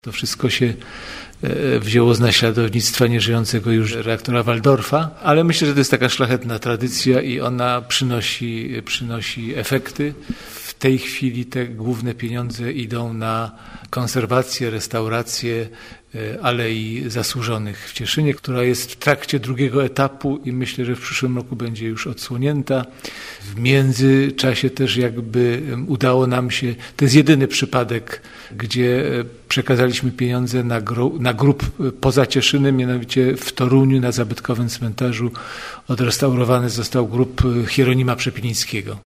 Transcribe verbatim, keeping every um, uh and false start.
To wszystko się wzięło z naśladownictwa nieżyjącego już reaktora Walldorfa, ale myślę, że to jest taka szlachetna tradycja i ona przynosi, przynosi efekty. W tej chwili te główne pieniądze idą na konserwację, restaurację Alei Zasłużonych w Cieszynie, która jest w trakcie drugiego etapu i myślę, że w przyszłym roku będzie już odsłonięta. W międzyczasie też jakby udało nam się, to jest jedyny przypadek, gdzie przekazaliśmy pieniądze na, gru, na grób poza Cieszynem, mianowicie w Toruniu na zabytkowym cmentarzu odrestaurowany został grób Hieronima Przepielińskiego.